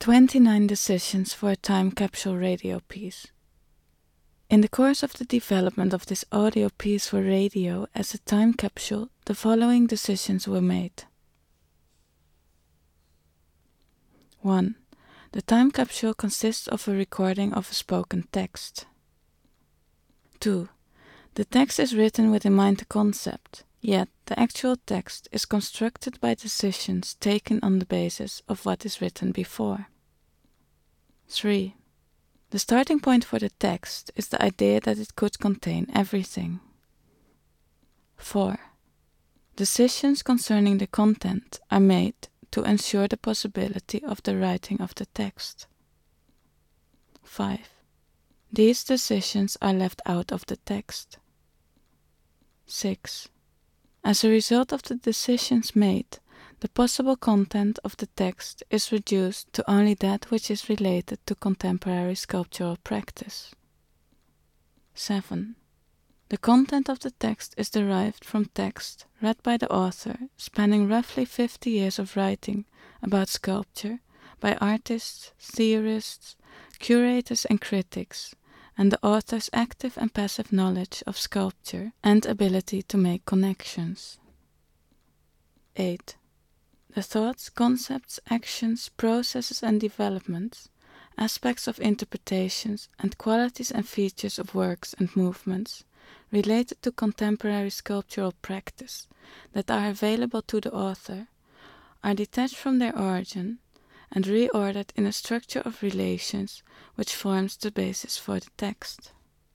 29 decisions for a time capsule radio piece. In the course of the development of this audio piece for radio as a time capsule, the following decisions were made. 1. The time capsule consists of a recording of a spoken text. 2. The text is written with in mind the concept, yet the actual text is constructed by decisions taken on the basis of what is written before. 3. The starting point for the text is the idea that it could contain everything. 4. Decisions concerning the content are made to ensure the possibility of the writing of the text. 5. These decisions are left out of the text. 6. As a result of the decisions made, the possible content of the text is reduced to only that which is related to contemporary sculptural practice. 7. The content of the text is derived from text read by the author, spanning roughly 50 years of writing about sculpture by artists, theorists, curators and critics, and the author's active and passive knowledge of sculpture and ability to make connections. 8. The thoughts, concepts, actions, processes and developments, aspects of interpretations, and qualities and features of works and movements related to contemporary sculptural practice that are available to the author are detached from their origin and reordered in a structure of relations which forms the basis for the text.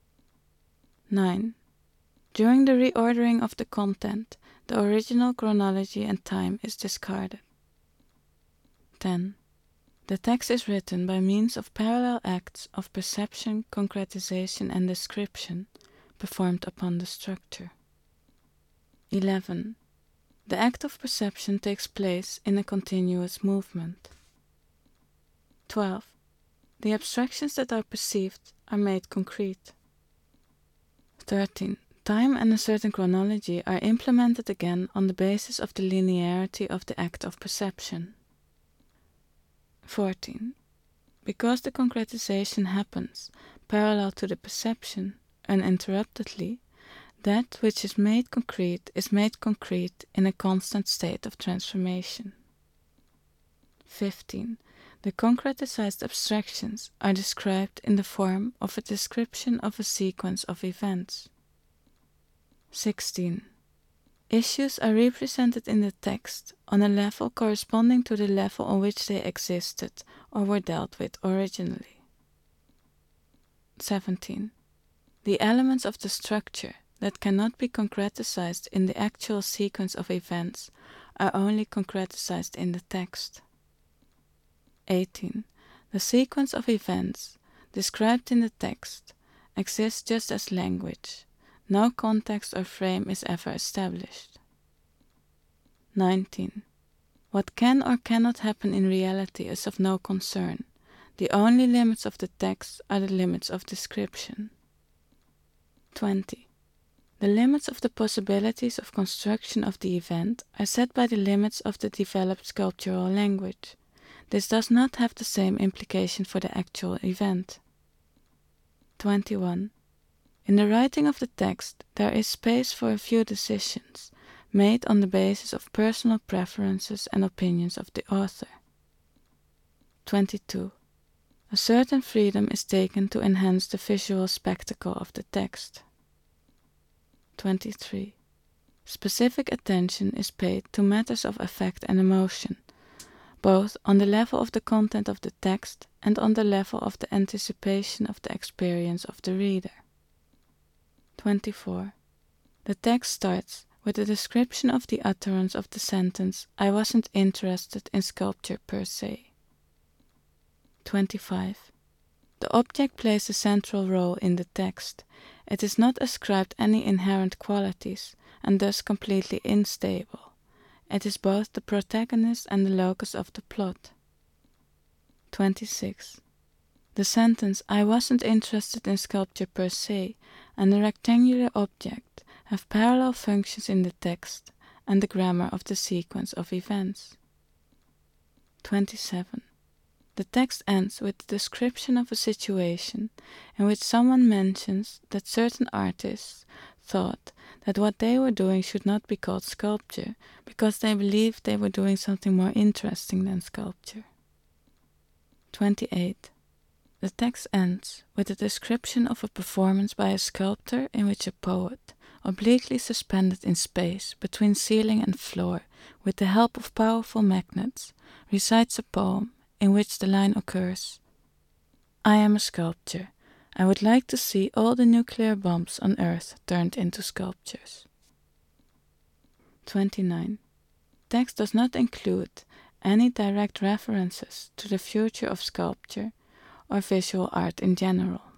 9. During the reordering of the content, the original chronology and time is discarded. 10. The text is written by means of parallel acts of perception, concretization, and description performed upon the structure. 11. The act of perception takes place in a continuous movement. 12. The abstractions that are perceived are made concrete. 13. Time and a certain chronology are implemented again on the basis of the linearity of the act of perception. 14. Because the concretization happens parallel to the perception, uninterruptedly, that which is made concrete in a constant state of transformation. 15. The concretized abstractions are described in the form of a description of a sequence of events. 16. Issues are represented in the text on a level corresponding to the level on which they existed or were dealt with originally. 17. The elements of the structure that cannot be concretized in the actual sequence of events are only concretized in the text. 18. The sequence of events described in the text exists just as language. No context or frame is ever established. 19. What can or cannot happen in reality is of no concern. The only limits of the text are the limits of description. 20. The limits of the possibilities of construction of the event are set by the limits of the developed sculptural language. This does not have the same implication for the actual event. 21. In the writing of the text, there is space for a few decisions made on the basis of personal preferences and opinions of the author. 22. A certain freedom is taken to enhance the visual spectacle of the text. 23. Specific attention is paid to matters of affect and emotion, both on the level of the content of the text and on the level of the anticipation of the experience of the reader. 24. The text starts with a description of the utterance of the sentence, "I wasn't interested in sculpture per se." 25. The object plays a central role in the text. It is not ascribed any inherent qualities, and thus completely unstable. It is both the protagonist and the locus of the plot. 26. The sentence, "I wasn't interested in sculpture per se," and the rectangular object have parallel functions in the text and the grammar of the sequence of events. 27. The text ends with the description of a situation in which someone mentions that certain artists thought that what they were doing should not be called sculpture because they believed they were doing something more interesting than sculpture. 28. The text ends with a description of a performance by a sculptor in which a poet, obliquely suspended in space between ceiling and floor with the help of powerful magnets, recites a poem in which the line occurs, "I am a sculptor. I would like to see all the nuclear bombs on Earth turned into sculptures." 29. Text does not include any direct references to the future of sculpture or visual art in general.